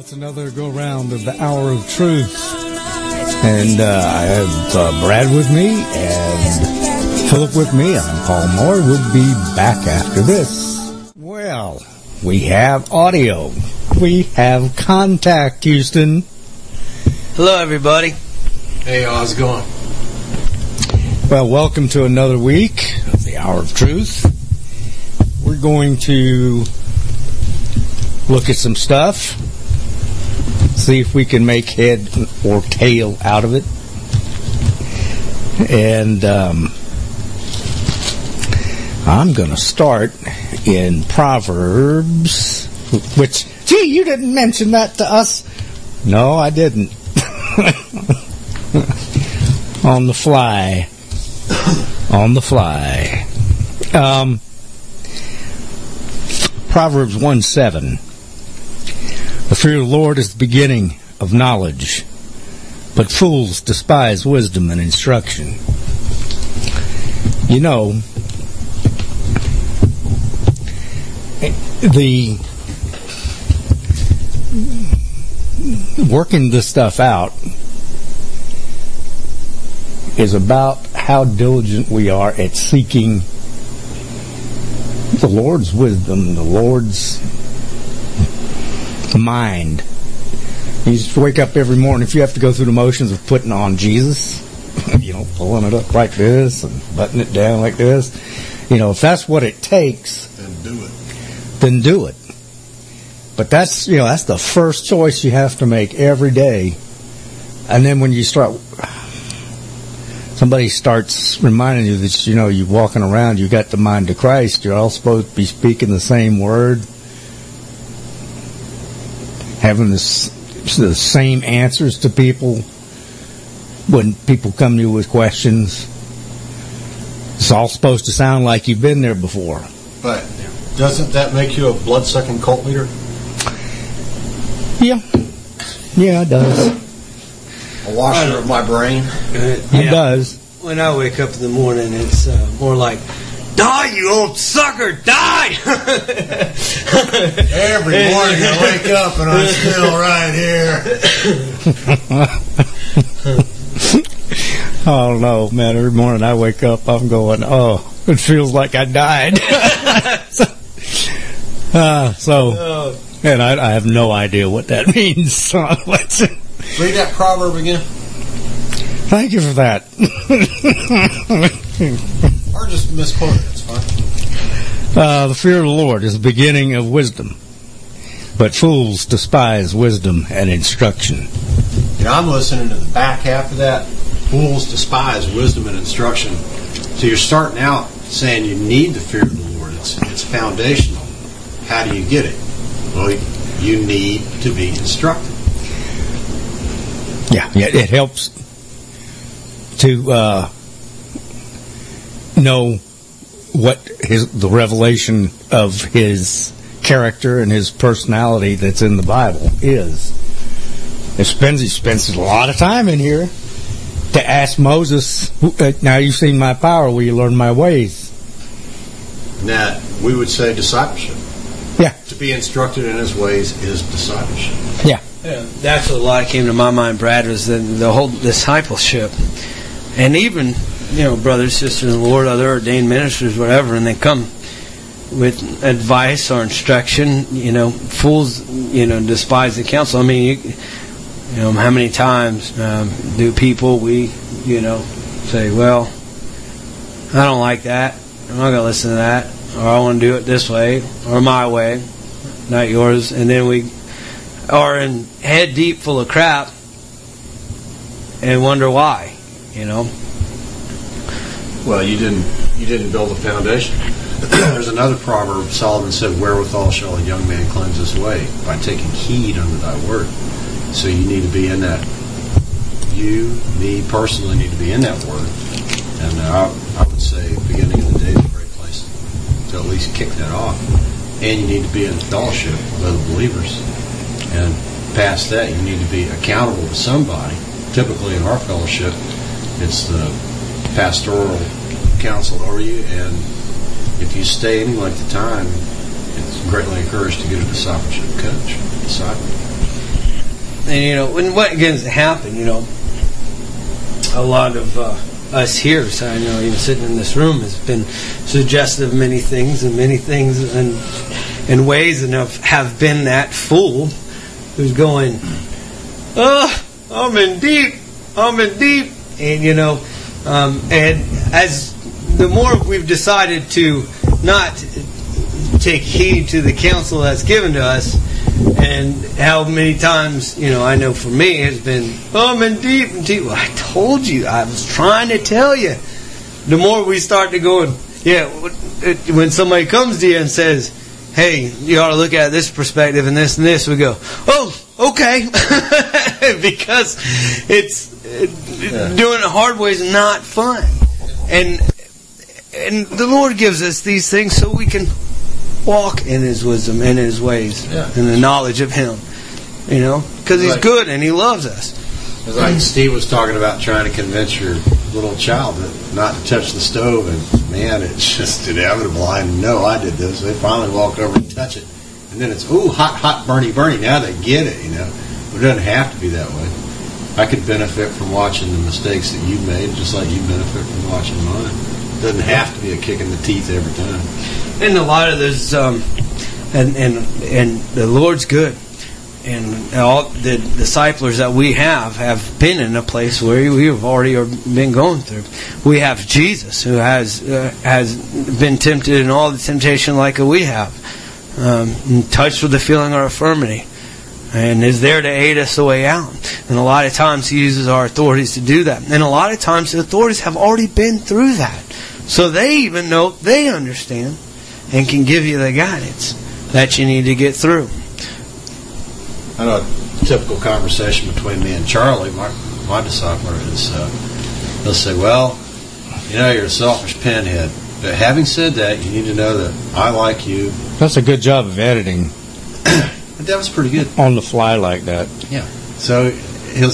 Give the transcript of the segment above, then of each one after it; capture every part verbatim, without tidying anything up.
It's another go-round of the Hour of Truth. And uh, I have uh, Brad with me and Philip with me. I'm Paul Moore. We'll be back after this. Well, we have audio. We have contact, Houston. Hello, everybody. Hey, how's it going? Well, welcome to another week of the Hour of Truth. We're going to look at some stuff. See if we can make head or tail out of it. And um, I'm going to start in Proverbs, which, gee, you didn't mention that to us. No, I didn't. On the fly. On the fly. Um, Proverbs one seven. The fear of the Lord is the beginning of knowledge, but fools despise wisdom and instruction. You know, the working this stuff out is about how diligent we are at seeking the Lord's wisdom, the Lord's mind. You just wake up every morning. If you have to go through the motions of putting on Jesus, you know, pulling it up like this and buttoning it down like this, you know, if that's what it takes, then do it. Then do it. But that's, you know, that's the first choice you have to make every day. And then when you start, somebody starts reminding you that, you know, you're walking around, you got the mind of Christ, you're all supposed to be speaking the same word, having this, the same answers to people when people come to you with questions. It's all supposed to sound like you've been there before. But doesn't that make you a blood-sucking cult leader? Yeah. Yeah, it does. A washer of my brain? It yeah. does. When I wake up in the morning, it's uh, more like, die, you old sucker, die! Every morning I wake up and I'm still right here. Oh, no, man. Every morning I wake up, I'm going, oh, it feels like I died. so, uh, so, and I, I have no idea what that means. So let's read that proverb again. Thank you for that. Or just misquote it, it's fine. Uh, the fear of the Lord is the beginning of wisdom, but fools despise wisdom and instruction. You know, I'm listening to the back half of that. Fools despise wisdom and instruction. So you're starting out saying you need the fear of the Lord. It's, it's foundational. How do you get it? Well, you need to be instructed. Yeah, yeah, it helps to uh, know what his the revelation of his character and his personality that's in the Bible is. It spends he spends a lot of time in here to ask Moses, now you've seen my power, will you learn my ways? And that we would say discipleship. Yeah. To be instructed in his ways is discipleship. Yeah. Yeah, that's what a lot came to my mind, Brad, was the, the whole discipleship. And even, you know, brothers, sisters in the Lord, other ordained ministers, whatever, and they come with advice or instruction. You know, fools, you know, despise the counsel. I mean, you, you know, how many times um, do people, we, you know, say, well, I don't like that. I'm not going to listen to that. Or I want to do it this way, or my way, not yours. And then we are in head deep full of crap and wonder why, you know. Well, you didn't you didn't build a foundation. There's another proverb. Solomon said, wherewithal shall a young man cleanse his way? By taking heed unto thy word. So you need to be in that. You, me personally, need to be in that word. And uh, I, I would say beginning of the day is a great place to at least kick that off. And you need to be in fellowship with other believers. And past that, you need to be accountable to somebody. Typically in our fellowship, it's the pastoral counsel over you, and if you stay any length of time, it's greatly encouraged to get a discipleship coach. Disciple. And, you know, when what begins to happen, you know, a lot of uh, us here, so I know even sitting in this room, has been suggestive of many things and many things and in ways, and have, have been that fool who's going, oh, I'm in deep, I'm in deep. And, you know, um, and as the more we've decided to not take heed to the counsel that's given to us, and how many times, you know, I know for me has been, oh, I'm in deep and deep. Well, I told you, I was trying to tell you. The more we start to go, yeah, when somebody comes to you and says, hey, you ought to look at this perspective and this and this, we go, oh, okay. Because it's it, yeah. doing it hard way is not fun. And and the Lord gives us these things so we can walk in His wisdom and His ways yeah. and the knowledge of Him. You know? Because He's like, good and He loves us. It's like Steve was talking about trying to convince your little child that not to touch the stove, and man, it's just inevitable. I know I did this. They finally walk over and touch it, and then it's, ooh, hot, hot, burny, burny. Now they get it, you know. But it doesn't have to be that way. I could benefit from watching the mistakes that you've made, just like you benefit from watching mine. It doesn't have to be a kick in the teeth every time. And a lot of those, um, and and and the Lord's good. And all the disciplers that we have have been in a place where we have already been going through. We have Jesus, who has uh, has been tempted in all the temptation like we have, um, touched with the feeling of our infirmity, and is there to aid us the way out. And a lot of times He uses our authorities to do that. And a lot of times the authorities have already been through that, so they even know, they understand, and can give you the guidance that you need to get through. I know a typical conversation between me and Charlie, my, my discipler, is uh, they'll say, well, you know, you're a selfish pinhead. But having said that, you need to know that I like you. That's a good job of editing. But that was pretty good. On the fly like that. Yeah. So he'll...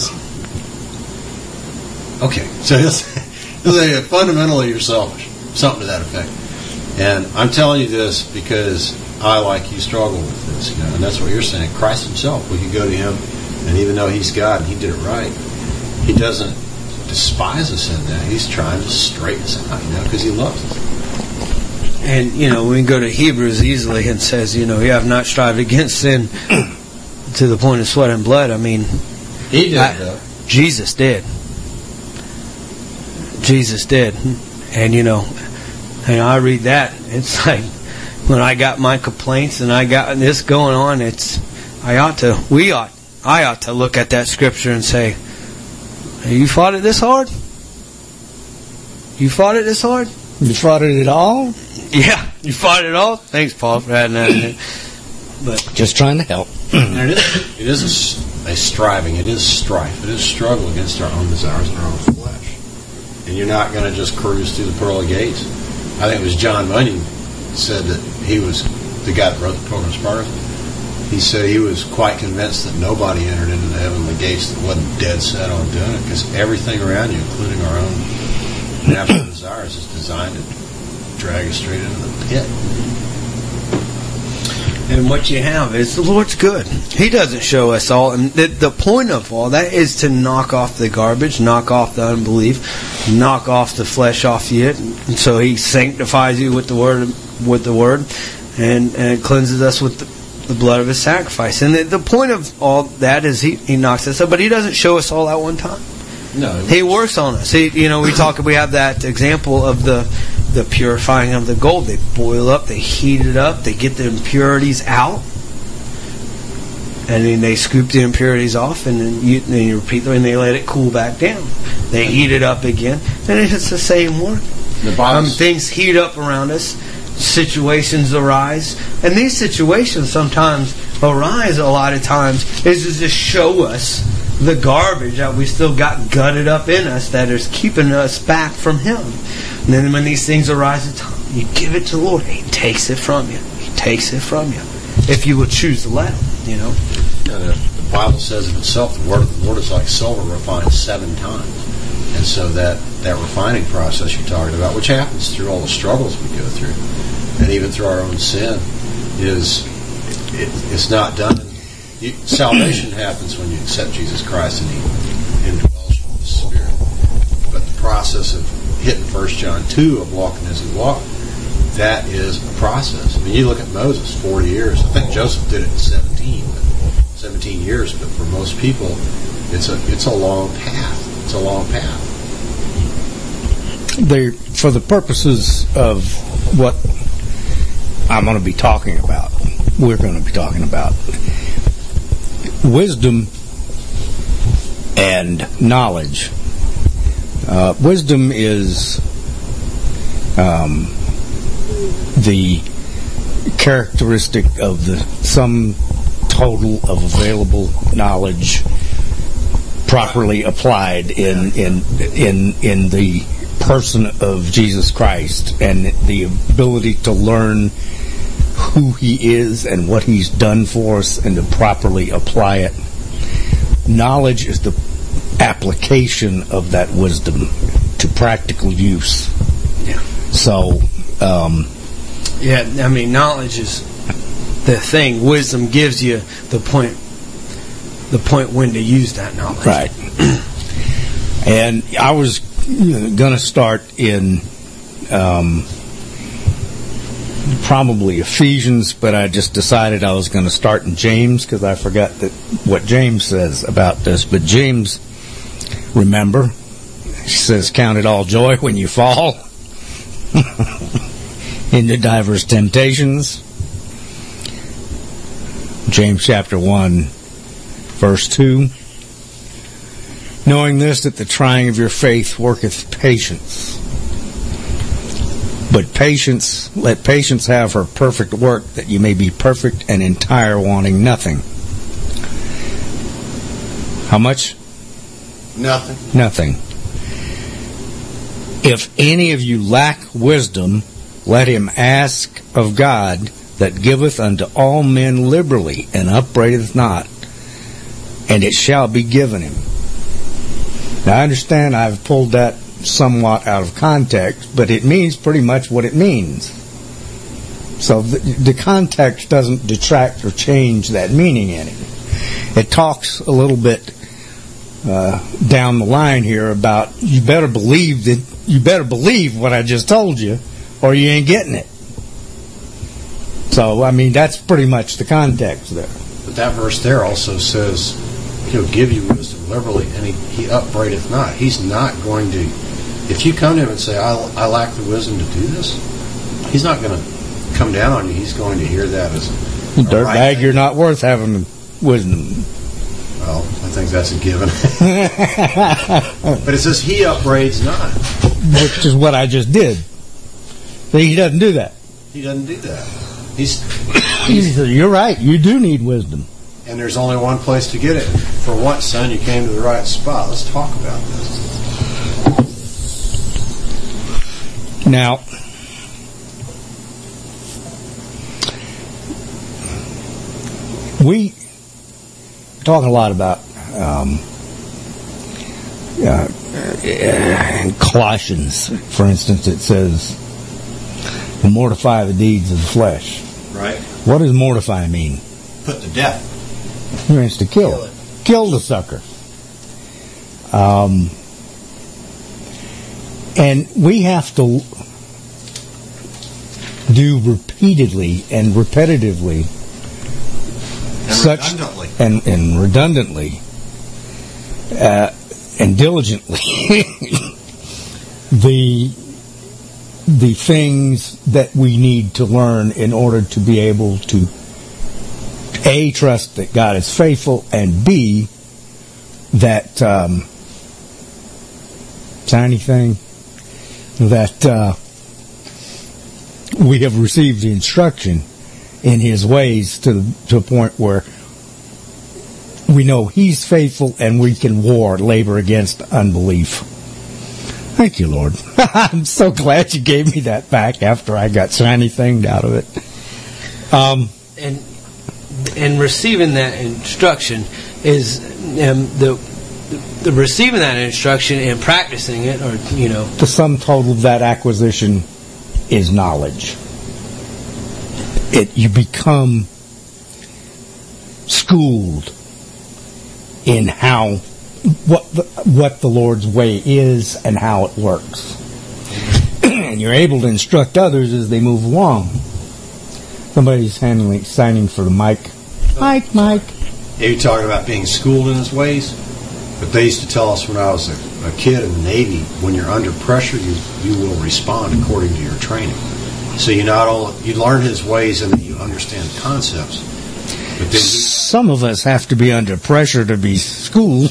Okay. So he'll say, he'll say fundamentally you're selfish. Something to that effect. And I'm telling you this because I, like you, struggle with this, you know, and that's what you're saying. Christ Himself, we could go to Him, and even though He's God and He did it right, He doesn't despise us in that. He's trying to straighten us out, you know, because He loves us. And, you know, we can go to Hebrews easily and says, you know, you have not strived against sin to the point of sweat and blood. I mean, He did, I, though. Jesus did. Jesus did. And, you know, and I read that, it's like, when I got my complaints and I got this going on, it's I ought to we ought I ought to look at that scripture and say, you fought it this hard? You fought it this hard? You fought it at all? Yeah, you fought it all? Thanks, Paul, for adding that in there. But just trying to help. And it is, it is a, a striving, it is strife, it is struggle against our own desires and our own flesh. And you're not going to just cruise through the pearly gates. I think it was John Bunyan said that he was the guy that wrote the Pilgrim's Progress. He said he was quite convinced that nobody entered into the heavenly gates that wasn't dead set on doing it, because everything around you, including our own natural desires, is designed to drag us straight into the pit. And what you have is the Lord's good. He doesn't show us all. And the, the point of all that is to knock off the garbage, knock off the unbelief, knock off the flesh off you. And so He sanctifies you with the word, with the word, and, and it cleanses us with the, the blood of His sacrifice. And the, the point of all that is He, he knocks us up, but He doesn't show us all at one time. No, He works on us. He, you know, we talk. We have that example of the the purifying of the gold. They boil up, they heat it up, they get the impurities out, and then they scoop the impurities off, and then you, then you repeat them, and they let it cool back down. They heat it up again, and it's the same work. The um, things heat up around us. Situations arise, and these situations sometimes arise. A lot of times is to just show us the garbage that we still got gutted up in us that is keeping us back from Him. And then when these things arise, you give it to the Lord. He takes it from you. He takes it from you. If you will choose to let Him, you know. And the Bible says of itself, the word of the Lord is like silver refined seven times. And so that, that refining process you're talking about, which happens through all the struggles we go through, and even through our own sin, is it, it's not done you, salvation happens when you accept Jesus Christ and He indwells you with the Spirit. But the process of hitting First John two of walking as He walked, that is a process. I mean, you look at Moses, forty years. I think Joseph did it in seventeen, seventeen years. But for most people, it's a it's a long path. It's a long path. They, for the purposes of what I'm going to be talking about, we're going to be talking about wisdom and knowledge. Uh, wisdom is um, the characteristic of the sum total of available knowledge properly applied in in in in the person of Jesus Christ, and the ability to learn who He is and what He's done for us and to properly apply it. Knowledge is the application of that wisdom to practical use. Yeah. So, um, yeah, I mean, knowledge is the thing. Wisdom gives you the point, the point when to use that knowledge. Right. And I was going to start in um, probably Ephesians, but I just decided I was going to start in James because I forgot that what James says about this. But James, remember, he says, "Count it all joy when you fall into diverse temptations." James chapter one, verse two. "Knowing this, that the trying of your faith worketh patience. But patience, let patience have her perfect work, that you may be perfect and entire, wanting nothing." How much? Nothing. Nothing. "If any of you lack wisdom, let him ask of God, that giveth unto all men liberally, and upbraideth not, and it shall be given him." Now, I understand I've pulled that somewhat out of context, but it means pretty much what it means. So the, the context doesn't detract or change that meaning any. It talks a little bit uh, down the line here about you better believe that you better believe what I just told you, or you ain't getting it. So, I mean, that's pretty much the context there. But that verse there also says, He'll give you wisdom liberally, and he, he upbraideth not. He's not going to, if you come to Him and say, I, I lack the wisdom to do this, He's not going to come down on you. He's going to hear that as a dirtbag, right you're not worth having wisdom. Well, I think that's a given. But it says, He upbraids not. Which is what I just did. He doesn't do that. He doesn't do that. He's, he's You're right. You do need wisdom. And there's only one place to get it. For once, son, you came to the right spot. Let's talk about this. Now, we talk a lot about um, uh, in Colossians, for instance, it says, "Mortify the deeds of the flesh." Right. What does mortify mean? Put to death. It means to kill. Kill, it. Kill the sucker. Um, and we have to do repeatedly and repetitively and such redundantly. and and redundantly uh, and diligently the the things that we need to learn in order to be able to A, trust that God is faithful, and B, that um, tiny thing that uh, we have received the instruction in His ways to to a point where we know He's faithful and we can war, labor against unbelief. Thank you, Lord. I'm so glad you gave me that back after I got shiny thinged out of it. Um, and and receiving that instruction is um, the the receiving that instruction and practicing it, or you know, the sum total of that acquisition is knowledge. It you become schooled in how what the, what the Lord's way is and how it works. And you're able to instruct others as they move along. Somebody's handling, signing for the mic. Mike, Mike. Yeah, you're talking about being schooled in his ways. But they used to tell us when I was a, a kid in the Navy, when you're under pressure, you you will respond according to your training. So you not only you learn his ways and you understand the concepts. But then you, some of us have to be under pressure to be schooled.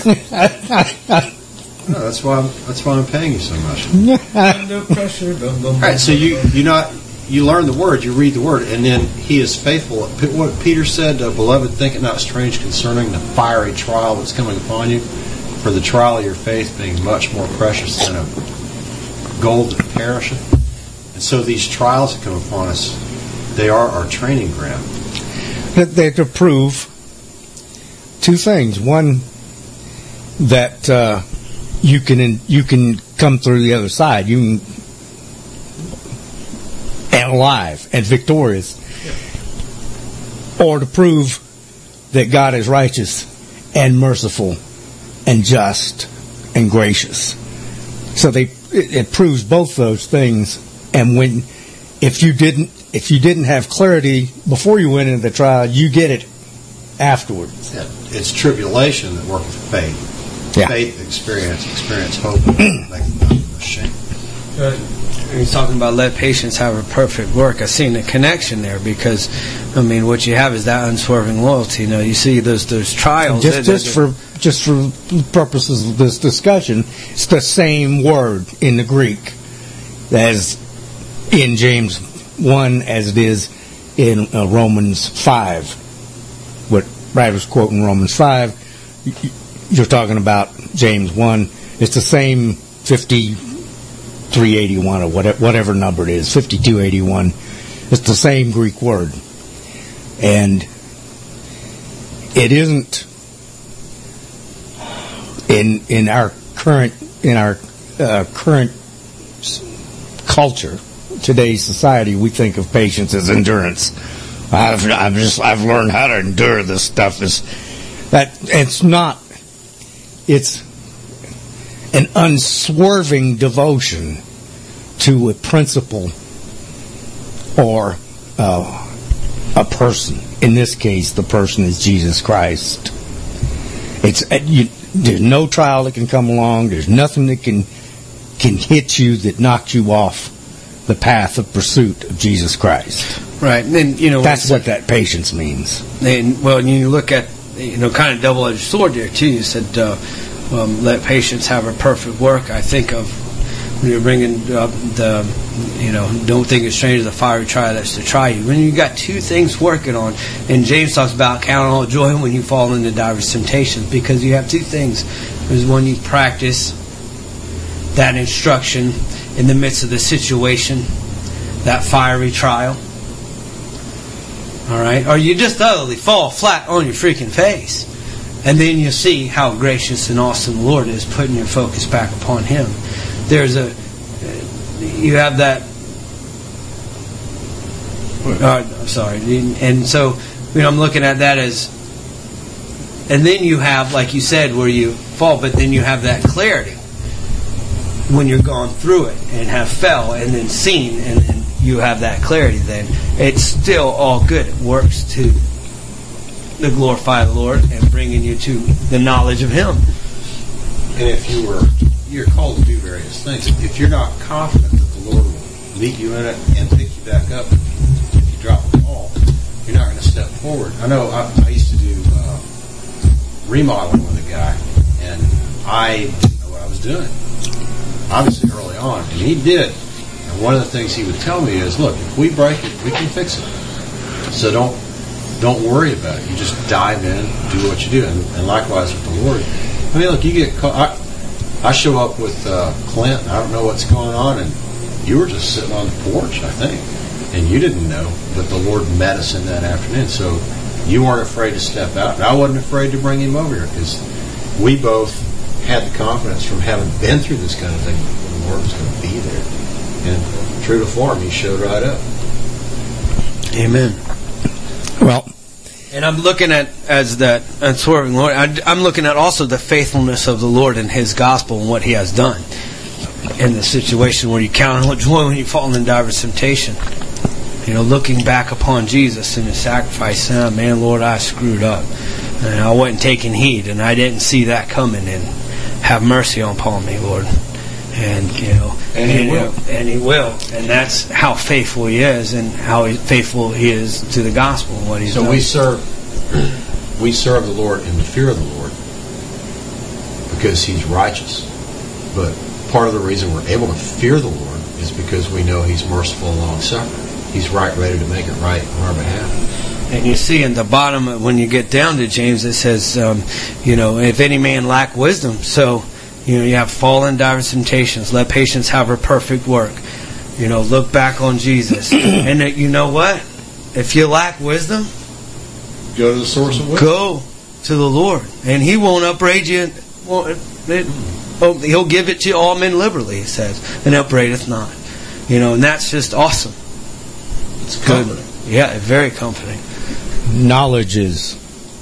No, that's why I'm, that's why I'm paying you so much. Under pressure. Bum, bum, All right, so you you not you learn the word, you read the word, and then he is faithful. What Peter said, uh, beloved, think it not strange concerning the fiery trial that's coming upon you, for the trial of your faith being much more precious than a gold that perisheth. And so these trials that come upon us, they are our training ground. They're to prove two things. One, that uh, you can you can come through the other side. You can and alive and victorious, yeah. Or to prove that God is righteous and merciful and just and gracious. So they it, it proves both those things. And when if you didn't if you didn't have clarity before you went into the trial, you get it afterwards. Yeah. It's tribulation that worketh faith. Yeah. Faith, experience, experience, hope, make nothing but shame. Good. He's talking about let patience have a perfect work. I seen the connection there because, I mean, what you have is that unswerving loyalty. You know, you see those those trials. Just, that, just that, for just for purposes of this discussion, it's the same word in the Greek as in James one as it is in uh, Romans five. What Brad was quoting Romans five. You're talking about James one. It's the same fifty-three eighty-one or whatever, whatever number it is, fifty-two eighty-one. It's the same Greek word. And it isn't in in our current in our uh, current culture, today's society, we think of patience as endurance. I've I've just I've learned how to endure this stuff. Is that it's not. It's an unswerving devotion to a principle or uh, a person. In this case, the person is Jesus Christ. It's uh, you, there's no trial that can come along. There's nothing that can can hit you that knocks you off the path of pursuit of Jesus Christ. Right, and then, you know that's what that patience means. And well, you look at, you know, kind of double-edged sword there too. You said, uh, um, "Let patience have a perfect work." I think of when you're bringing up the, you know, don't think it's strange the fiery trial that's to try you. When you got two things working on, and James talks about count all joy when you fall into diverse temptations, because you have two things. There's one, you practice that instruction in the midst of the situation, that fiery trial. All right, or you just utterly fall flat on your freaking face, and then you see how gracious and awesome the Lord is, putting your focus back upon Him. There's a, you have that. Uh, I'm sorry, and so you know I'm looking at that as, and then you have, like you said, where you fall, but then you have that clarity when you're gone through it and have fell and then seen and. and you have that clarity, then it's still all good. It works to the glorify the Lord and bringing you to the knowledge of Him. And if you were, you're called to do various things. If you're not confident that the Lord will meet you in it and pick you back up if you drop the ball, you're not going to step forward. I know I, I used to do uh, remodeling with a guy, and I didn't know what I was doing, obviously early on, and he did. And one of the things he would tell me is, look, if we break it, we can fix it. So don't don't worry about it. You just dive in, do what you do. And, and likewise with the Lord. I mean, look, you get caught. I, I show up with uh, Clint, and I don't know what's going on, and you were just sitting on the porch, I think. And you didn't know, but the Lord met us in that afternoon. So you weren't afraid to step out. And I wasn't afraid to bring him over here, because we both had the confidence from having been through this kind of thing, the Lord was going to be there. And true to form, he showed right up. Amen. Well, And I'm looking at, as that unswerving Lord, I, I'm looking at also the faithfulness of the Lord and His gospel and what He has done in the situation where you count on joy when you fall in diverse temptation. You know, looking back upon Jesus and His sacrifice, saying, oh, man, Lord, I screwed up. And I wasn't taking heed, and I didn't see that coming, and have mercy upon me, Lord. And, you know, and He and, will. uh, and He will. And that's how faithful He is, and how he, faithful He is to the gospel and what He's so done. we serve, we serve the Lord in the fear of the Lord because He's righteous. But part of the reason we're able to fear the Lord is because we know He's merciful and long-suffering. He's right, ready to make it right on our behalf. And you see in the bottom, when you get down to James, it says, um, you know, if any man lack wisdom, so, you know, you have fallen diverse temptations. Let patience have her perfect work. You know, look back on Jesus. And that, you know what? If you lack wisdom, Go to the source of wisdom. go to the Lord. And He won't upbraid you. Well, it, it, oh, He'll give it to all men liberally, He says, and upbraideth not. You know, and that's just awesome. It's comforting. Yeah, very comforting. Knowledge is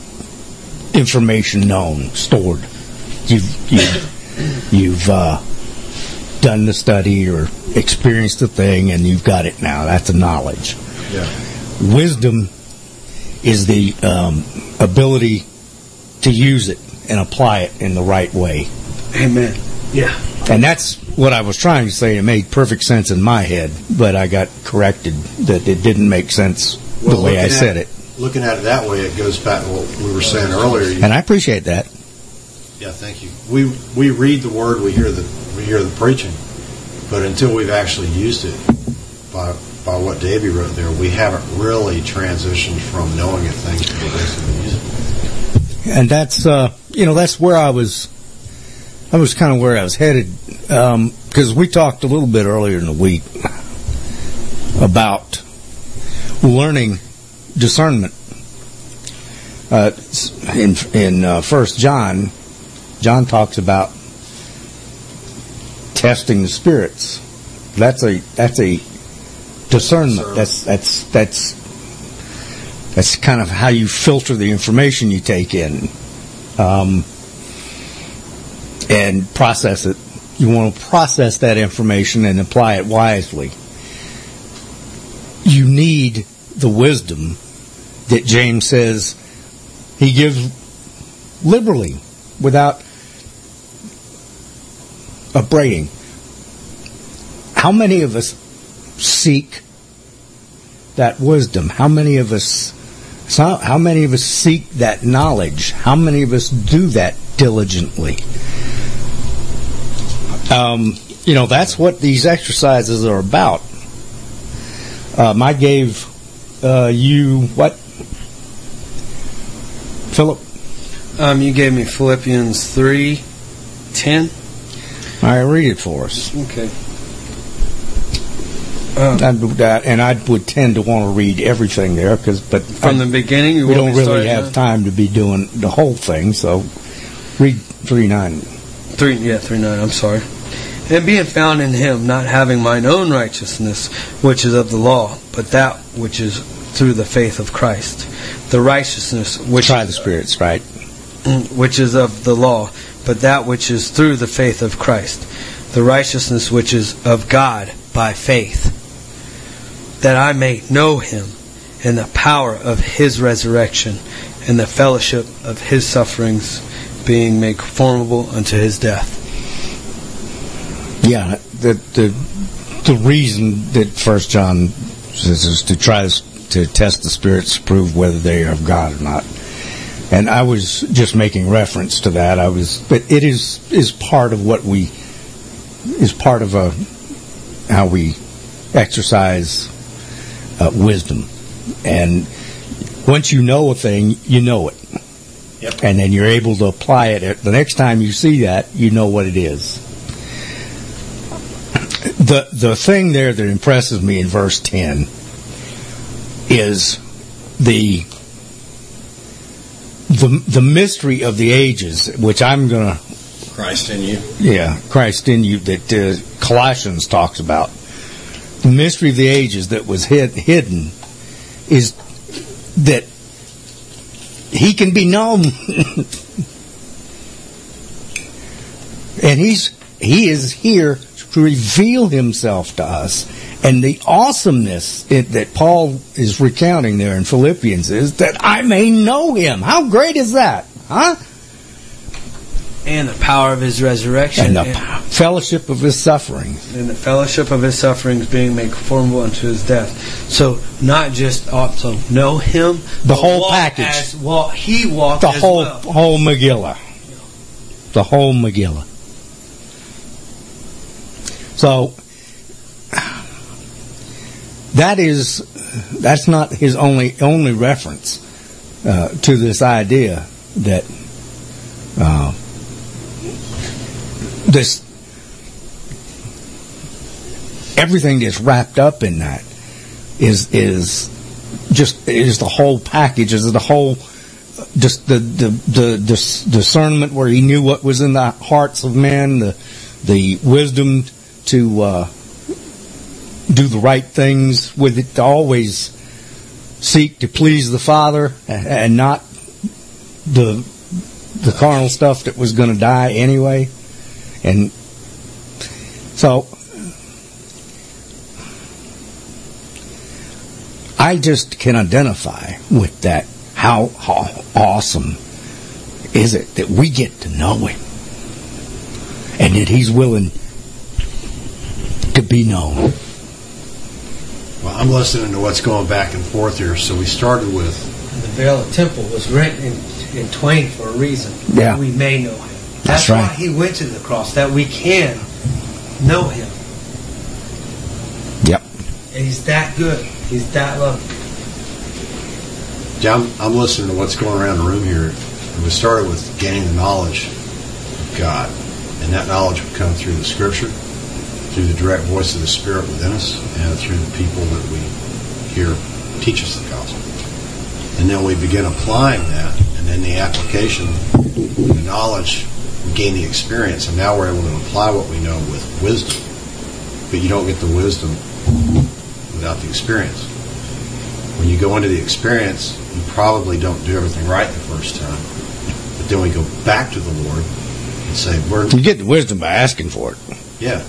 information known, stored. You've you've, you've uh, done the study or experienced the thing, and you've got it now. That's a knowledge. Yeah. Wisdom is the um, ability to use it and apply it in the right way. Amen. Yeah. And that's what I was trying to say. It made perfect sense in my head, but I got corrected that it didn't make sense Well, the way I looking said at, it. Looking at it that way, it goes back to what we were saying earlier. You, And I appreciate that. yeah, thank you. We we read the Word, we hear the we hear the preaching, but until we've actually used it by by what Davey wrote there, we haven't really transitioned from knowing a thing to basically using it. And that's, uh, you know, that's where I was, that was kind of where I was headed. Because um, we talked a little bit earlier in the week about learning discernment. Uh, in in uh, First John, John talks about testing the spirits. That's a that's a discernment. That's that's that's that's kind of how you filter the information you take in, um, and process it. You want to process that information and apply it wisely. You need the wisdom that James says He gives liberally, without upbraiding. How many of us seek that wisdom? How many of us so how many of us seek that knowledge? How many of us do that diligently? Um, you know, that's what these exercises are about. Um, I gave uh, you what, Philip? Um, you gave me Philippians three ten. I read it for us. Okay. Um, I'd, uh, and I would tend to want to read everything there, because but from I, the beginning, you we want don't me to really start have now? time to be doing the whole thing. So read three nine. Three, yeah, three nine. I'm sorry. And being found in Him, not having mine own righteousness, which is of the law, but that which is through the faith of Christ, the righteousness which Try the spirits, right? which is of the law, but that which is through the faith of Christ, the righteousness which is of God by faith, that I may know Him and the power of His resurrection and the fellowship of His sufferings, being made conformable unto His death. Yeah, the the the reason that First John says is to try to test the spirits to prove whether they are of God or not. And I was just making reference to that. I was, but it is is part of what we is part of a how we exercise uh, wisdom. And once you know a thing, you know it. Yep. And then you're able to apply it. The next time you see that, you know what it is. The the thing there that impresses me in verse ten is the the the mystery of the ages, which I'm going to... Christ in you. Yeah, Christ in you, that uh, Colossians talks about. The mystery of the ages that was hid, hidden is that he can be known. And he's he is here to reveal himself to us. And the awesomeness it, that Paul is recounting there in Philippians is that I may know him. How great is that? Huh? And the power of his resurrection. And the and, fellowship of his sufferings. And the fellowship of his sufferings being made conformable unto his death. So not just also know him. The whole package. As, walk, he walked the as whole, well. whole Megillah. The whole Megillah. So that is that's not his only only reference uh, to this idea that uh, this everything that's wrapped up in that is is just is the whole package, is the whole just the the the, the discernment where he knew what was in the hearts of men, the the wisdom to uh, do the right things with it, to always seek to please the Father and not the the carnal stuff that was going to die anyway. And so I just can identify with that. How, how awesome is it that we get to know him and that he's willing to be known. Well, I'm listening to what's going back and forth here. So we started with the veil of the temple was rent in, in twain for a reason. Yeah. That we may know him. That's, That's why right. he went to the cross, that we can know him. Yep. And he's that good. He's that loving. Yeah, I'm, I'm listening to what's going around the room here. And we started with gaining the knowledge of God. And that knowledge would come through the Scripture, through the direct voice of the Spirit within us, and through the people that we hear teach us the gospel. And then we begin applying that, and then the application, the knowledge, we gain the experience, and now we're able to apply what we know with wisdom. But you don't get the wisdom without the experience. When you go into the experience, you probably don't do everything right the first time. But then we go back to the Lord and say, we're... You get the wisdom by asking for it. Yeah.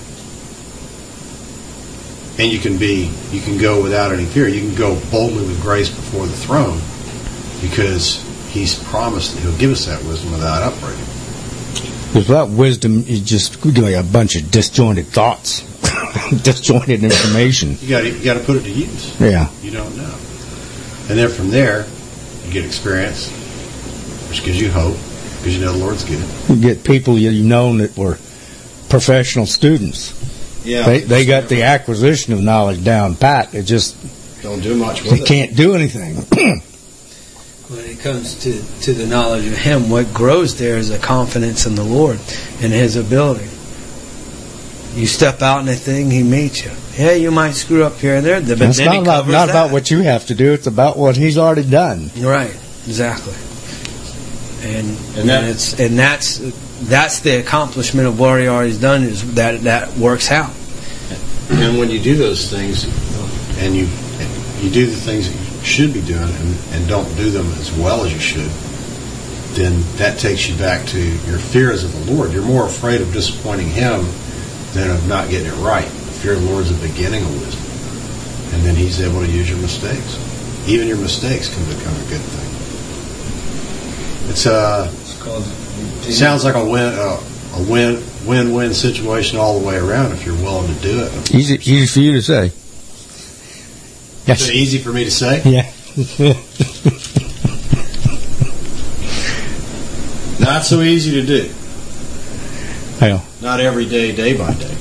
And you can be, you can go without any fear. You can go boldly with grace before the throne because He's promised that He'll give us that wisdom without upbraiding. Because without wisdom, you just give a bunch of disjointed thoughts, disjointed information. You got you got to put it to use. Yeah. You don't know. And then from there, you get experience, which gives you hope because you know the Lord's good. You get people you know that were professional students. Yeah. They they got the acquisition of knowledge down pat. They just don't do much with they it. can't do anything. When it comes to, to the knowledge of Him, what grows there is a confidence in the Lord and His ability. You step out in a thing, He meets you. Yeah, you might screw up here and there, but It's then not He about covers not that. about what you have to do. It's about what He's already done. Right, exactly. And And and, that- it's and that's that's the accomplishment of what He already done, is that that works out. And when you do those things, and you you do the things that you should be doing, and, and don't do them as well as you should, then that takes you back to your fears of the Lord. You're more afraid of disappointing Him than of not getting it right. The fear of the Lord is the beginning of wisdom, and then He's able to use your mistakes. Even your mistakes can become a good thing. It's uh, it sounds like a win, uh, a win, win-win situation all the way around if you're willing to do it. Easy, easy for you to say. Yes. Is it easy for me to say? Yeah. Not so easy to do. Well, Not every day, day by day.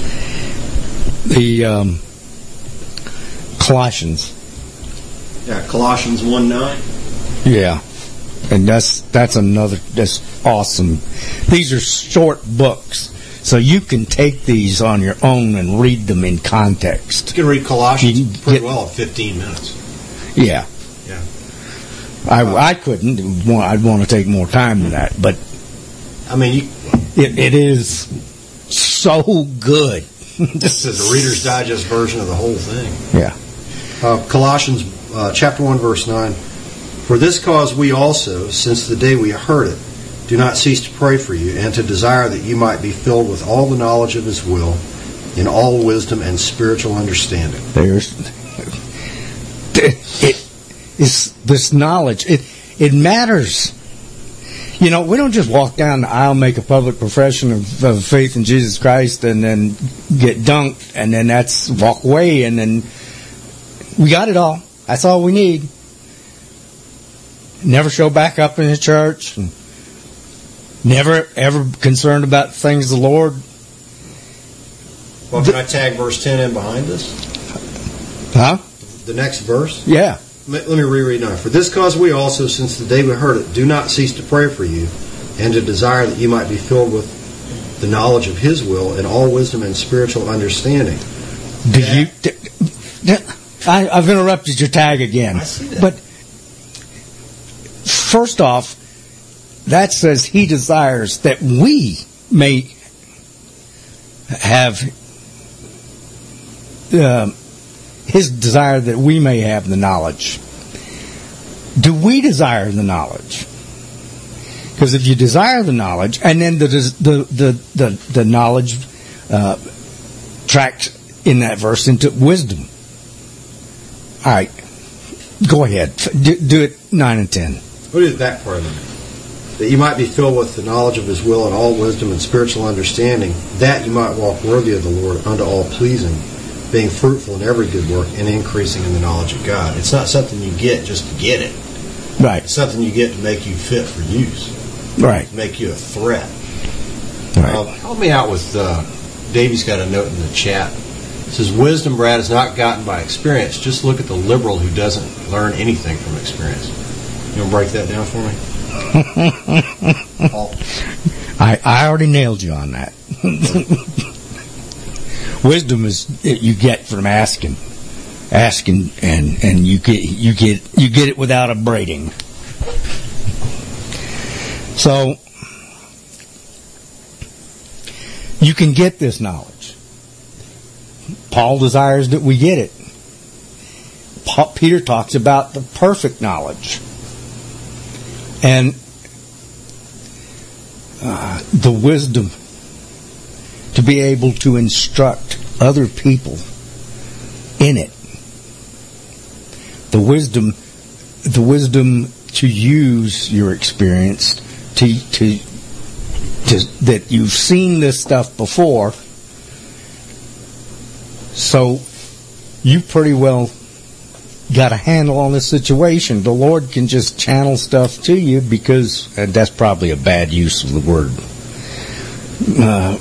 the um, Colossians. Yeah, Colossians one nine. Yeah. And that's that's another that's awesome. These are short books, so you can take these on your own and read them in context. You can read Colossians You can pretty get- well in fifteen minutes. Yeah. Yeah. I, I couldn't. I'd want to take more time than that, but I mean, you, it, it is so good. this is the Reader's Digest version of the whole thing. Yeah. Uh, Colossians uh, chapter one, verse nine. For this cause we also, since the day we heard it, do not cease to pray for you, and to desire that you might be filled with all the knowledge of His will, in all wisdom and spiritual understanding. There's it is this knowledge. It it matters. You know, we don't just walk down the aisle, make a public profession of, of faith in Jesus Christ, and then get dunked, and then that's walk away, and then we got it all. That's all we need. Never show back up in the church. And never ever concerned about things of the Lord. Well, can I tag verse ten in behind this? Huh? The next verse? Yeah. Let me reread now. For this cause we also, since the day we heard it, do not cease to pray for you, and to desire that you might be filled with the knowledge of His will and all wisdom and spiritual understanding. Do yeah. you? Do, do, I, I've interrupted your tag again. I see that. But first off, that says He desires that we may have uh, His desire that we may have the knowledge. Do we desire the knowledge? Because if you desire the knowledge, and then the the the the, the knowledge uh, tracks in that verse into wisdom. All right, go ahead. Do, do it nine and ten. What is that part of it? That you might be filled with the knowledge of His will and all wisdom and spiritual understanding, that you might walk worthy of the Lord unto all pleasing, being fruitful in every good work and increasing in the knowledge of God. It's not something you get just to get it. Right. It's something you get to make you fit for use. Right. To make you a threat. Right. Uh, help me out with, uh, Davey's got a note in the chat. It says, wisdom, Brad, is not gotten by experience. Just look at the liberal who doesn't learn anything from experience. You want to break that down for me? I, I already nailed you on that. Wisdom is you get from asking, asking, and, and you get you get you get it without upbraiding. So you can get this knowledge. Paul desires that we get it. Paul, Peter talks about the perfect knowledge. And uh, the wisdom to be able to instruct other people in it. The wisdom, the wisdom to use your experience to to, to that you've seen this stuff before. So you pretty well got a handle on the situation. The Lord can just channel stuff to you because uh, that's probably a bad use of the word. Uh,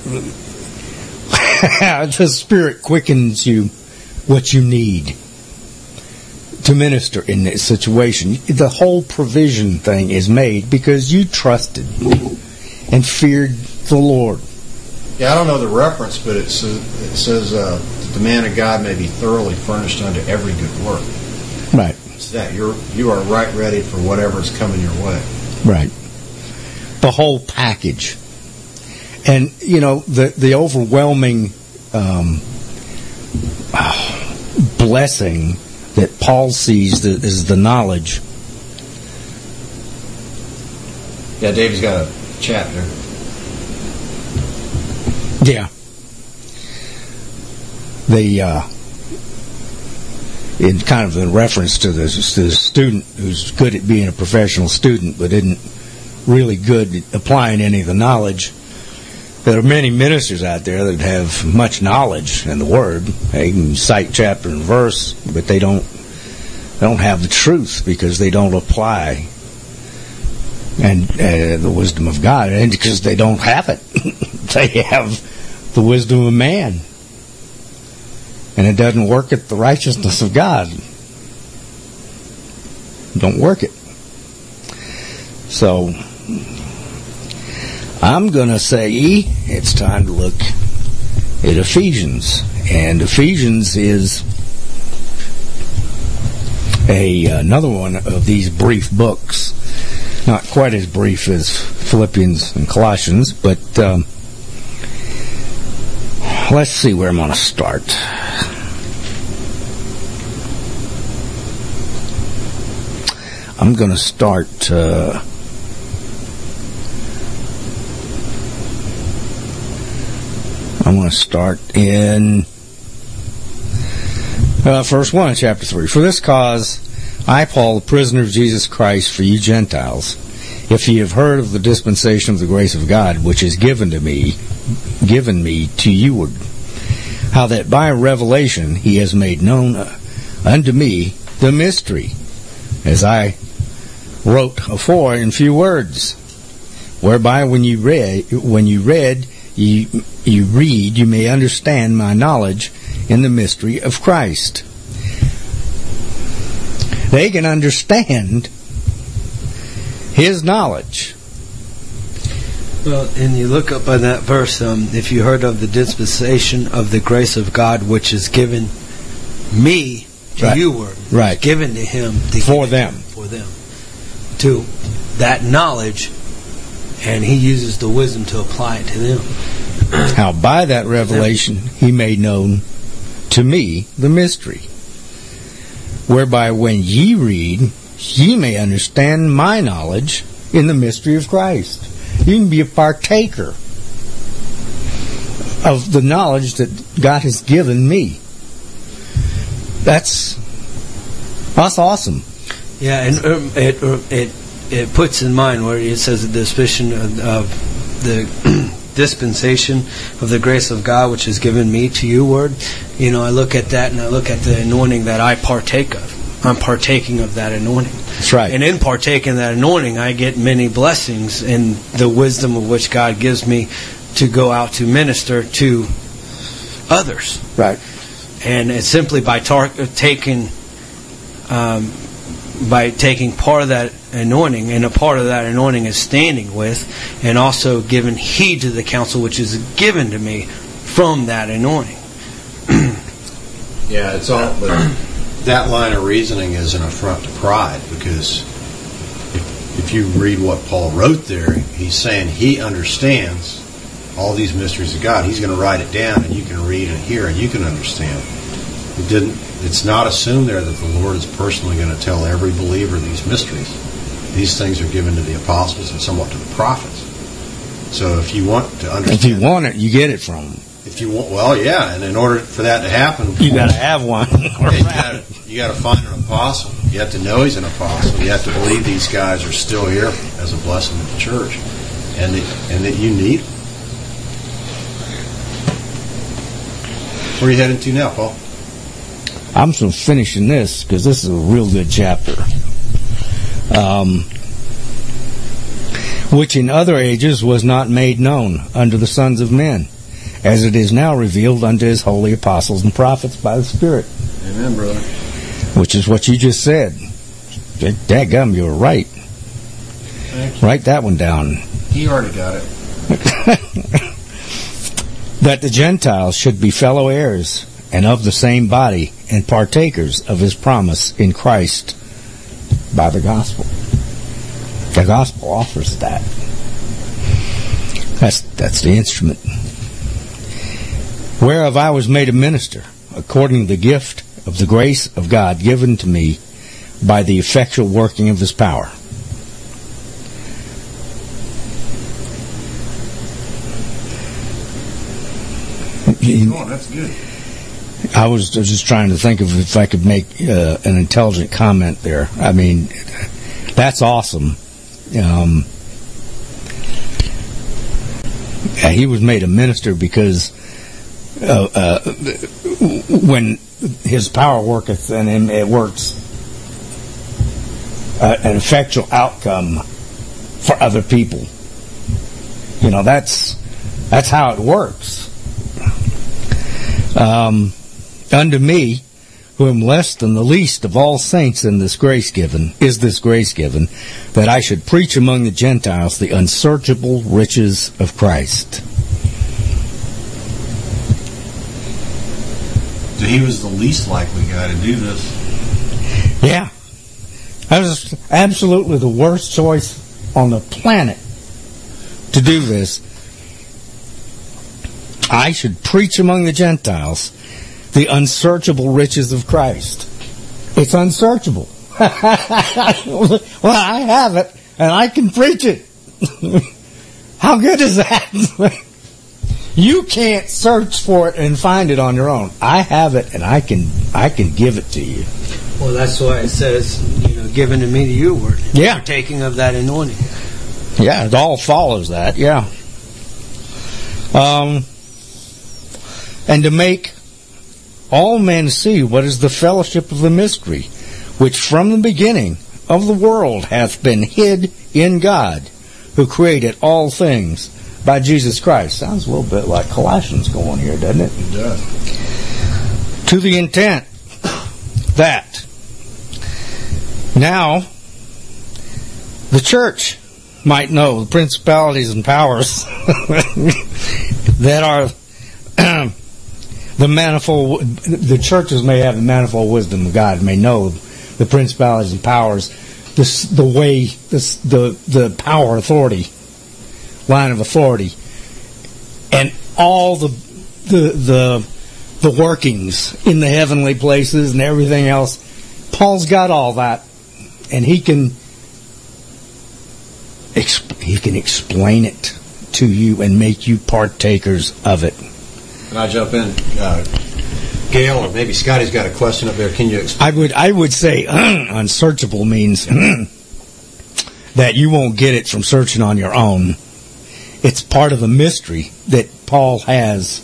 the Spirit quickens you what you need to minister in this situation. The whole provision thing is made because you trusted and feared the Lord. Yeah, I don't know the reference, but it says, it says uh, the man of God may be thoroughly furnished unto every good work. Right. It's that you're you are right ready for whatever's coming your way. Right. The whole package. And, you know, the, the overwhelming um, oh, blessing that Paul sees the, is the knowledge. Yeah, Dave's got a chat there. Yeah. The, uh, in kind of in reference to the, to the student who's good at being a professional student but isn't really good at applying any of the knowledge. There are many ministers out there that have much knowledge in the Word. They can cite chapter and verse, but they don't they don't have the truth because they don't apply and uh, the wisdom of God, and because they don't have it. They have the wisdom of man, and it doesn't work at the righteousness of God. Don't work it. So I'm going to say it's time to look at Ephesians. And Ephesians is a another one of these brief books. Not quite as brief as Philippians and Colossians, but um, let's see where I'm going to start. I'm going to start... Uh, I'm going to start in uh, verse one of chapter three. For this cause, I, Paul, the prisoner of Jesus Christ, for you Gentiles, if ye have heard of the dispensation of the grace of God, which is given to me, given me to you, how that by revelation he has made known unto me the mystery, as I wrote afore in few words, whereby when you read, when you read, you, you read, you may understand my knowledge in the mystery of Christ. They can understand his knowledge. Well, and you look up on that verse, um, if you heard of the dispensation of the grace of God, which is given me to right. you, were right. given to him to for them, for them, to that knowledge, and he uses the wisdom to apply it to them. How by that revelation he made known to me the mystery, whereby when ye read, ye may understand my knowledge in the mystery of Christ. You can be a partaker of the knowledge that God has given me. That's that's awesome. Yeah, and um, it it it puts in mind where it says the suspicion of, of the dispensation of the grace of God, which is given me to you, word. You know, I look at that and I look at the anointing that I partake of. I'm partaking of that anointing. That's right. And in partaking of that anointing, I get many blessings in the wisdom of which God gives me to go out to minister to others. Right. And it's simply by tar- taking, um, by taking part of that anointing, and a part of that anointing is standing with, and also giving heed to the counsel which is given to me from that anointing. Yeah, it's all. But that line of reasoning is an affront to pride, because if, if you read what Paul wrote there, he's saying he understands all these mysteries of God. He's going to write it down, and you can read and hear, and you can understand. It didn't. It's not assumed there that the Lord is personally going to tell every believer these mysteries. These things are given to the apostles and somewhat to the prophets. So if you want to understand, if you want it, you get it from them. If you want, well, yeah, and in order for that to happen, you got to have one. Yeah, you got you got to find an apostle. You have to know he's an apostle. You have to believe these guys are still here as a blessing to the church, and that, and that you need them. Where are you heading to now, Paul? I'm still finishing this because this is a real good chapter. Um, which in other ages was not made known unto the sons of men, as it is now revealed unto his holy apostles and prophets by the Spirit. Amen, brother. Which is what you just said. Dadgum, you were right. Thank you. Write that one down. He already got it. That the Gentiles should be fellow heirs and of the same body and partakers of his promise in Christ by the gospel. The gospel offers that. That's that's the instrument. Whereof I was made a minister, according to the gift of the grace of God given to me by the effectual working of his power. Oh, that's good. I was just trying to think of if I could make uh, an intelligent comment there. I mean, that's awesome. Um, yeah, he was made a minister because uh, uh, when his power worketh in him, it works uh, an effectual outcome for other people. You know, that's that's how it works. Um, unto me, who am less than the least of all saints in this grace given, is this grace given, that I should preach among the Gentiles the unsearchable riches of Christ. So he was the least likely guy to do this. Yeah. That was absolutely the worst choice on the planet to do this. I should preach among the Gentiles the unsearchable riches of Christ. It's unsearchable. Well, I have it, and I can preach it. How good is that? You can't search for it and find it on your own. I have it, and I can I can give it to you. Well, that's why it says, you know, given to me to you word. Yeah. Partaking of that anointing. Yeah, it all follows that, yeah. Um, and to make all men see what is the fellowship of the mystery, which from the beginning of the world hath been hid in God, who created all things by Jesus Christ. Sounds a little bit like Colossians going here, doesn't it? It does. To the intent that now the church might know the principalities and powers that are the manifold, the churches may have the manifold wisdom of God, may know the principalities and powers, the, the way, the, the, the power, authority, line of authority, and all the, the, the, the workings in the heavenly places and everything else. Paul's got all that, and he can exp- he can explain it to you and make you partakers of it. Can I jump in? Uh, Gail, or maybe Scotty's got a question up there. Can you explain? I would I would say unsearchable means that you won't get it from searching on your own. It's part of the mystery that Paul has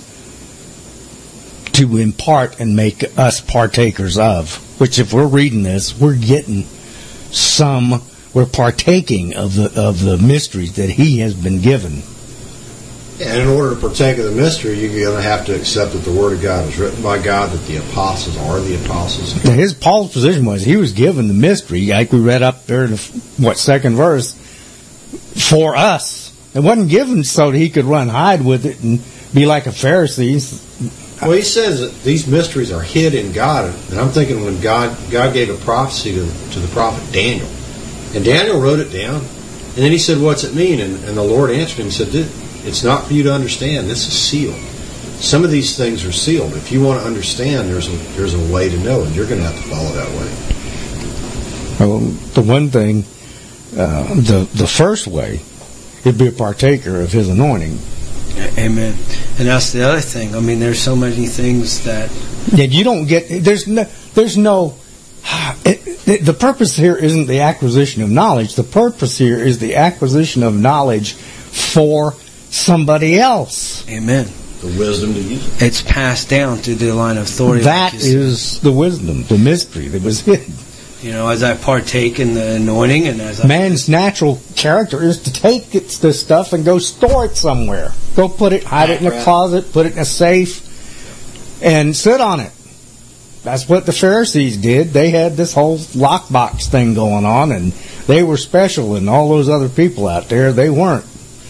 to impart and make us partakers of. Which, if we're reading this, we're getting some, we're partaking of the of the mysteries that he has been given. And in order to partake of the mystery, you're going to have to accept that the Word of God is written by God, that the apostles are the apostles. Now his Paul's position was he was given the mystery, like we read up there in the, what, second verse, for us. It wasn't given so that he could run hide with it and be like a Pharisee. Well, he says that these mysteries are hid in God, and I'm thinking when God God gave a prophecy to, to the prophet Daniel, and Daniel wrote it down, and then he said, "What's it mean?" And, and the Lord answered him and said, "It's not for you to understand. This is sealed. Some of these things are sealed. If you want to understand, there's a there's a way to know, and you're going to have to follow that way." Well, the one thing, uh, the the first way, is be a partaker of his anointing. Amen. And that's the other thing. I mean, there's so many things that that you don't get. There's no. There's no. It, it, the purpose here isn't the acquisition of knowledge. The purpose here is the acquisition of knowledge for somebody else. Amen. The wisdom to use it. It's passed down through the line of authority. That like is the wisdom, the mystery that was hidden. You know, as I partake in the anointing, and as I man's natural character is to take it, this stuff and go store it somewhere. Go put it, hide it in a closet, put it in a safe, and sit on it. That's what the Pharisees did. They had this whole lockbox thing going on, and they were special, and all those other people out there, they weren't.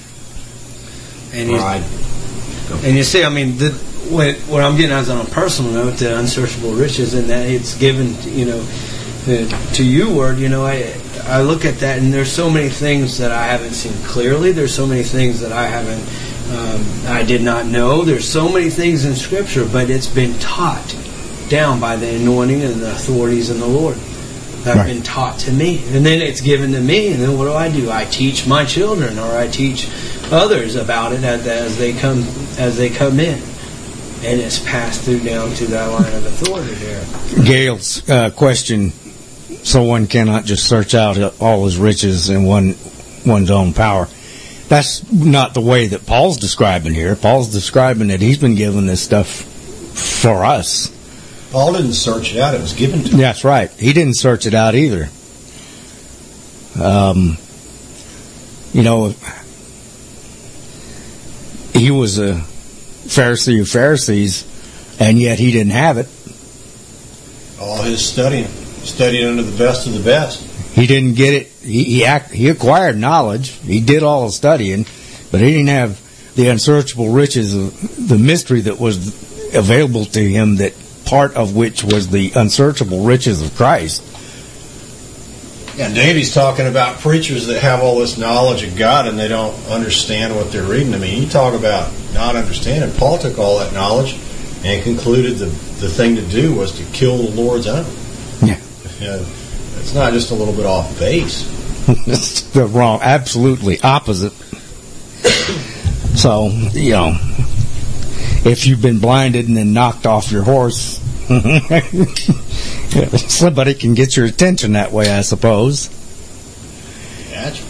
And you, right. and you see, I mean, the, what, what I'm getting at is on a personal note, the unsearchable riches, and that it's given, you know, the, to you, word. You know, I I look at that, and there's so many things that I haven't seen clearly. There's so many things that I haven't, um, I did not know. There's so many things in Scripture, but it's been taught down by the anointing and the authorities in the Lord. That have right. been taught to me, and then it's given to me, and then what do I do? I teach my children, or I teach others about it as, as they come as they come in, and it's passed through down to that line of authority there. Gail's uh, question: so one cannot just search out all his riches in one one's own power. That's not the way that Paul's describing here. Paul's describing that he's been given this stuff for us. Paul didn't search it out; it was given to him. That's right. He didn't search it out either. Um, you know, he was a Pharisee of Pharisees, and yet he didn't have it. All his studying, studied under the best of the best. He didn't get it. He he, act, he acquired knowledge. He did all the studying, but he didn't have the unsearchable riches of the mystery that was available to him, that part of which was the unsearchable riches of Christ. And Davey's talking about preachers that have all this knowledge of God and they don't understand what they're reading. I mean, you talk about not understanding. Paul took all that knowledge and concluded the the thing to do was to kill the Lord's own. Yeah. You know, It's not just a little bit off base. It's the wrong, absolutely opposite. So, you know, if you've been blinded and then knocked off your horse, somebody can get your attention that way, I suppose. Gotcha.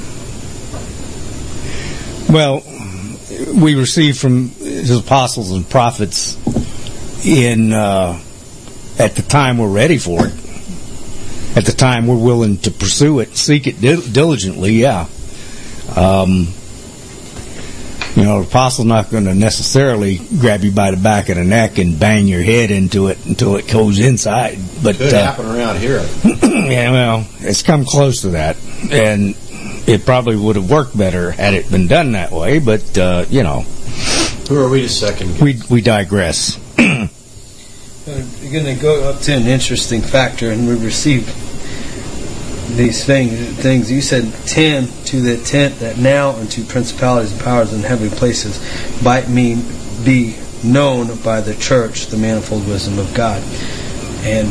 Well, we received from his apostles and prophets in uh, at the time we're ready for it. At the time we're willing to pursue it, seek it dil- diligently, yeah. Um, you know, the apostle's not going to necessarily grab you by the back of the neck and bang your head into it until it goes inside. But could uh, happen around here. Yeah, well, it's come close to that, and it probably would have worked better had it been done that way. But uh, you know, who are we to second? We we digress. You're going to go up to an interesting factor, and we receive these things. Things you said, ten to the tent that now unto principalities and powers in heavenly places might mean be known by the church the manifold wisdom of God. And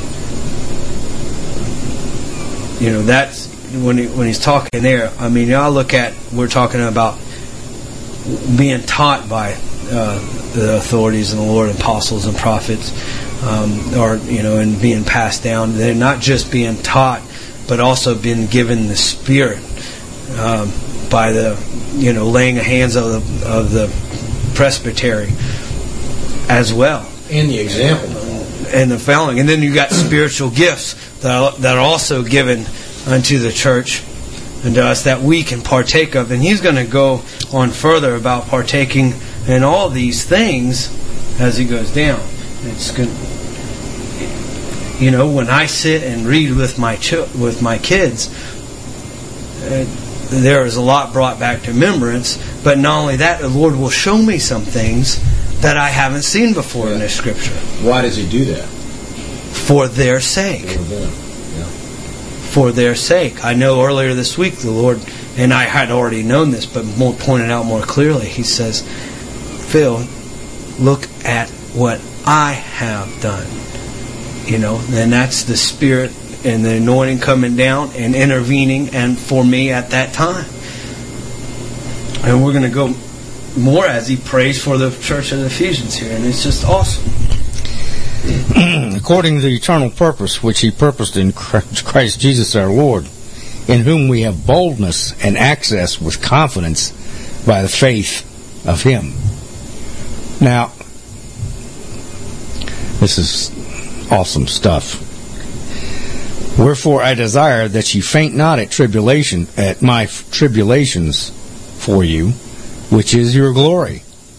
you know, that's when he, when he's talking there. I mean, y'all look at, we're talking about being taught by uh, the authorities and the Lord, apostles and prophets, um, or you know, and being passed down. They're not just being taught, but also being given the Spirit um, by the, you know, laying of hands of the, of the presbytery as well. In the example. And the following. And then you got spiritual gifts that are, that are also given unto the church and to us that we can partake of. And he's going to go on further about partaking in all these things as he goes down. It's good. You know, when I sit and read with my ch- with my kids, uh, there is a lot brought back to remembrance. But not only that, the Lord will show me some things that I haven't seen before in the Scripture. Why does He do that? For their sake. For them. Yeah. For their sake. I know earlier this week the Lord, and I had already known this, but more pointed out more clearly, He says, Phil, look at what I have done. You know, and that's the Spirit and the anointing coming down and intervening and for me at that time. And we're going to go more as he prays for the church of the Ephesians here, and it's just awesome. According to the eternal purpose which He purposed in Christ Jesus our Lord, in whom we have boldness and access with confidence by the faith of Him. Now, this is awesome stuff. Wherefore I desire that ye faint not at tribulation, at my tribulations for you, which is your glory.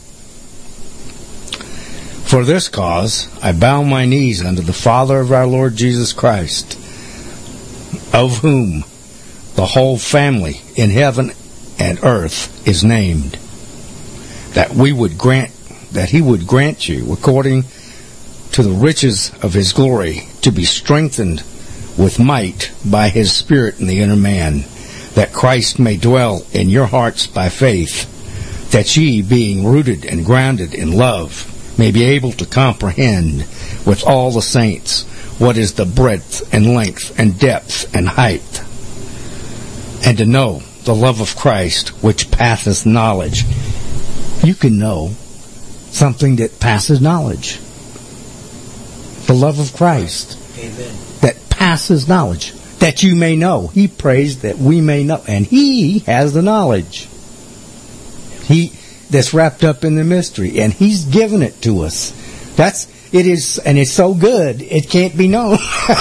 For this cause I bow my knees unto the Father of our Lord Jesus Christ, of whom the whole family in heaven and earth is named, that we would grant that He would grant you, according to the riches of His glory, to be strengthened with might by His Spirit in the inner man, that Christ may dwell in your hearts by faith, that ye, being rooted and grounded in love, may be able to comprehend with all the saints what is the breadth and length and depth and height, and to know the love of Christ which passeth knowledge. You can know something that passes knowledge. The love of Christ. Amen. That passes knowledge. That you may know. He prays that we may know. And He has the knowledge. He that's wrapped up in the mystery. And He's given it to us. That's it is, and it's so good it can't be known.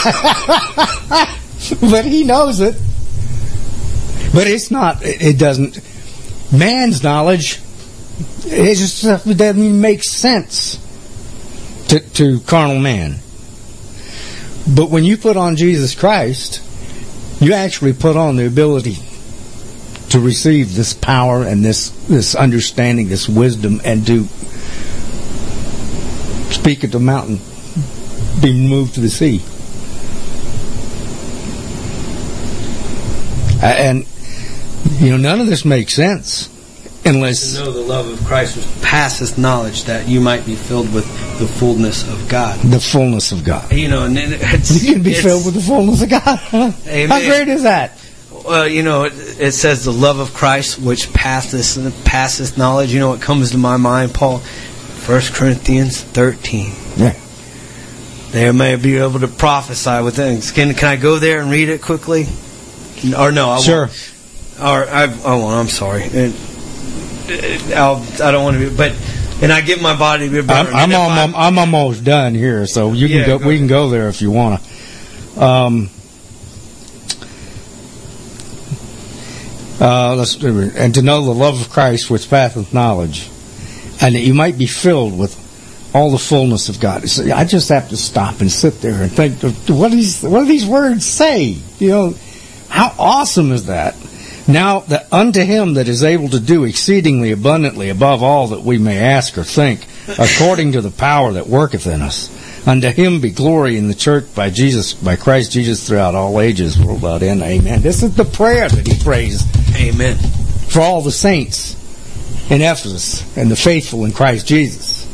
But He knows it. But it's not, it doesn't, man's knowledge, it just it doesn't even make sense to, to carnal man. But when you put on Jesus Christ, you actually put on the ability to receive this power and this, this understanding, this wisdom, and to speak at the mountain, be moved to the sea. And, you know, none of this makes sense Unless to know the love of Christ which passeth knowledge, that you might be filled with the fullness of God. The fullness of God. You know, and it's, you can be filled with the fullness of God. Huh? Amen. How great is that? Well, you know, it, it says the love of Christ which passeth passeth knowledge. You know what comes to my mind, Paul? First Corinthians thirteen. Yeah. They may be able to prophesy with things. Can can I go there and read it quickly? Or no, I sure. won't. Or I, I won't. I'm sorry. It, I'll, I don't want to be, but and I give my body to be burned. I'm, I'm, I'm, I'm almost done here, so you can yeah, go, go. We can go there if you want to. Um, uh, let's and to know the love of Christ which passeth knowledge, and that you might be filled with all the fullness of God. So I just have to stop and sit there and think, what do these what do these words say? You know, how awesome is that? Now that unto him that is able to do exceedingly abundantly above all that we may ask or think, according to the power that worketh in us, unto him be glory in the church by Jesus, by Christ Jesus, throughout all ages, world without end. Amen. This is the prayer that he prays. Amen. For all the saints in Ephesus and the faithful in Christ Jesus.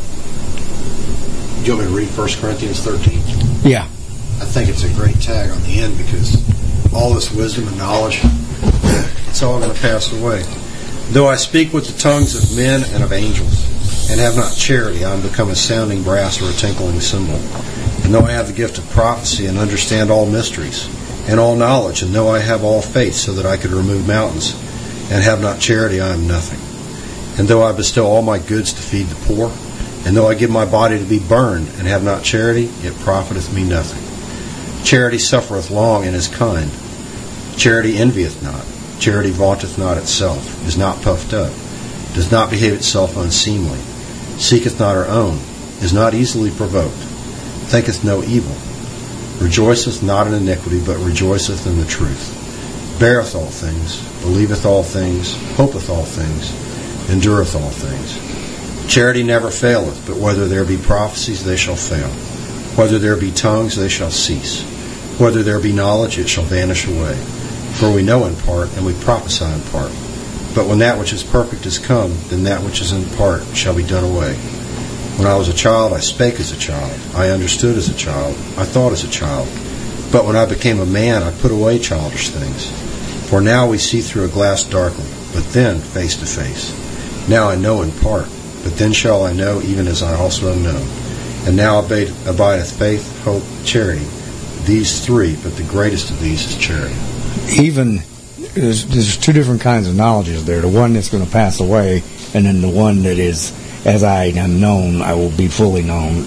Do you want me to read First Corinthians thirteen? Yeah. I think it's a great tag on the end because all this wisdom and knowledge, it's all going to pass away. Though I speak with the tongues of men and of angels, and have not charity, I am become a sounding brass or a tinkling cymbal. And though I have the gift of prophecy and understand all mysteries and all knowledge, and though I have all faith so that I could remove mountains, and have not charity, I am nothing. And though I bestow all my goods to feed the poor, and though I give my body to be burned, and have not charity, it profiteth me nothing. Charity suffereth long and is kind. Charity envieth not. Charity vaunteth not itself, is not puffed up, does not behave itself unseemly, seeketh not her own, is not easily provoked, thinketh no evil, rejoiceth not in iniquity, but rejoiceth in the truth, beareth all things, believeth all things, hopeth all things, endureth all things. Charity never faileth, but whether there be prophecies, they shall fail. Whether there be tongues, they shall cease. Whether there be knowledge, it shall vanish away. For we know in part, and we prophesy in part. But when that which is perfect is come, then that which is in part shall be done away. When I was a child, I spake as a child. I understood as a child. I thought as a child. But when I became a man, I put away childish things. For now we see through a glass darkly, but then face to face. Now I know in part, but then shall I know even as I also am known. And now abideth faith, hope, charity. These three, but the greatest of these is charity. Even there's, there's two different kinds of knowledges there. The one that's going to pass away, and then the one that is, as I am known, I will be fully known.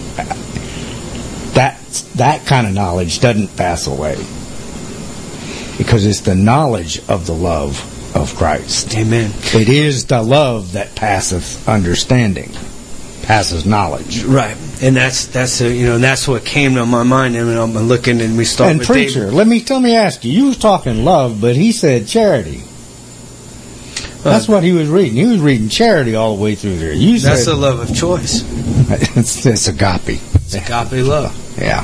That that kind of knowledge doesn't pass away, because it's the knowledge of the love of Christ. Amen. It is the love that passeth understanding, passes knowledge. Right. And that's that's a, you know, and that's what came to my mind. I mean, I'm looking, and we start. And with preacher, David. let me tell me ask you. You was talking love, but he said charity. That's uh, what he was reading. He was reading charity all the way through there. You that's said, the love of choice. It's, it's agape. It's agape love. Yeah.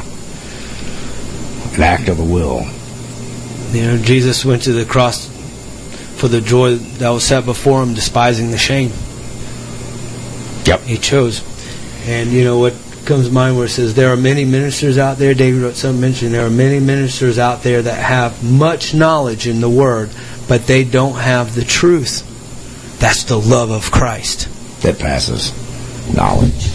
An act of the will. You know, Jesus went to the cross for the joy that was set before him, despising the shame. Yep. He chose. And you know what comes to mind where it says there are many ministers out there. David wrote some mention there are many ministers out there that have much knowledge in the Word, but they don't have the truth. That's the love of Christ that passes knowledge.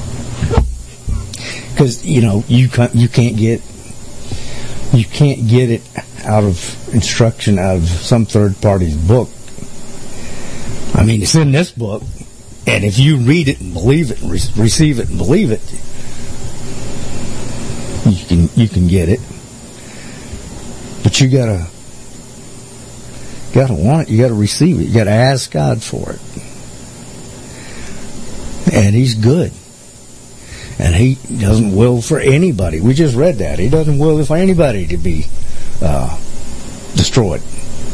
Because you know you can't you can't get you can't get it out of instruction out of some third party's book. I mean, it's in this book. And if you read it and believe it and re- receive it and believe it, you can you can get it. But you gotta gotta want it. You gotta receive it. You gotta ask God for it. And He's good. And He doesn't will for anybody. We just read that. He doesn't will for anybody to be uh, destroyed.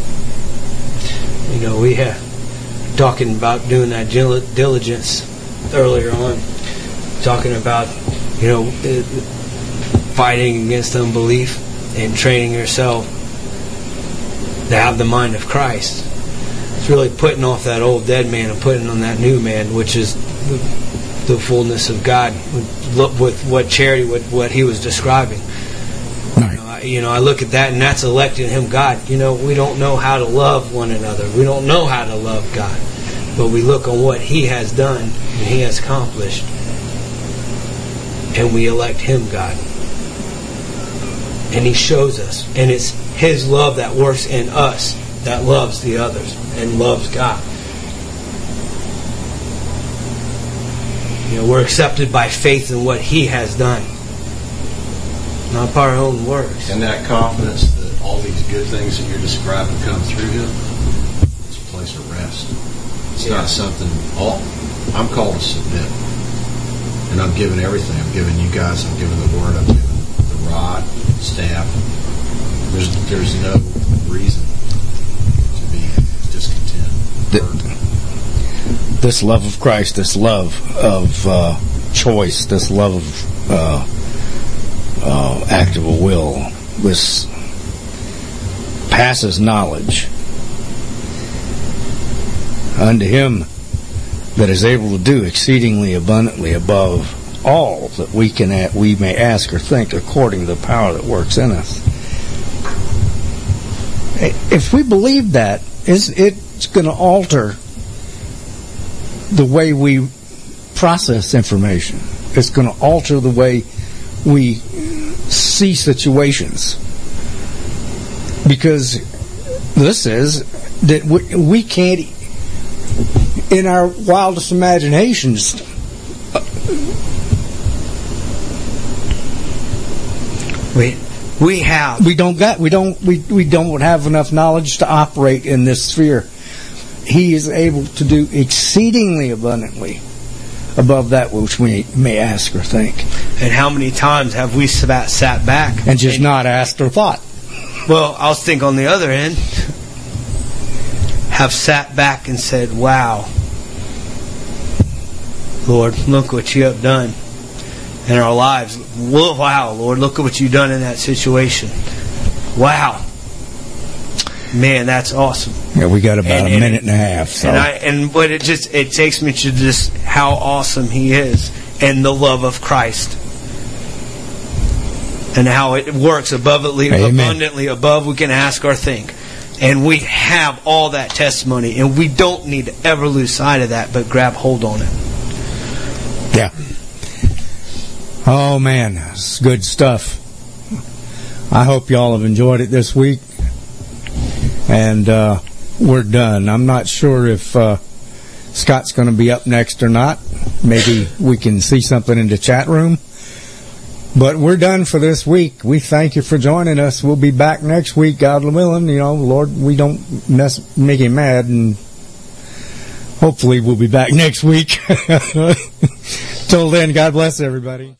You know, we have. Talking about doing that diligence earlier on, talking about, you know, fighting against unbelief and training yourself to have the mind of Christ. It's really putting off that old dead man and putting on that new man, which is the, the fullness of God, with, with what charity, with what he was describing. Right. You know, I, you know, I look at that, and that's electing him God. You know, we don't know how to love one another. We don't know how to love God. But we look on what he has done and he has accomplished, and we elect him God. And he shows us. And it's his love that works in us that loves the others and loves God. You know, we're accepted by faith in what he has done, not by our own works. And that confidence that all these good things that you're describing come through him, it's a place of rest. It's yeah. not something, all, I'm called to submit. And I'm giving everything. I'm giving you guys, I'm giving the word, I'm giving the rod, staff. There's there's no reason to be discontent. The, this love of Christ, this love of uh, choice, this love of uh, uh, act of a will, this passes knowledge. Unto him that is able to do exceedingly abundantly above all that we can we may ask or think, according to the power that works in us. If we believe that, it's going to alter the way we process information. It's going to alter the way we see situations. Because this is that we, we can't, in our wildest imaginations, we we have we don't got we don't we we don't have enough knowledge to operate in this sphere. He is able to do exceedingly abundantly above that which we may ask or think. And how many times have we sat, sat back and just and, not asked or thought? Well, I'll think on the other end, have sat back and said, "Wow, Lord, look what you have done in our lives. Wow, Lord, look at what you've done in that situation. Wow, man, that's awesome." Yeah, we got about and, a and, minute and a half. So. And I and but it just it takes me to just how awesome He is and the love of Christ. And how it works abundantly, abundantly above we can ask or think. And we have all that testimony. And we don't need to ever lose sight of that, but grab hold on it. Yeah. Oh, man. It's good stuff. I hope y'all have enjoyed it this week. And uh, we're done. I'm not sure if uh, Scott's going to be up next or not. Maybe we can see something in the chat room. But we're done for this week. We thank you for joining us. We'll be back next week, God willing. You know, Lord, we don't mess, make him mad, and hopefully we'll be back next week. Till then, God bless everybody.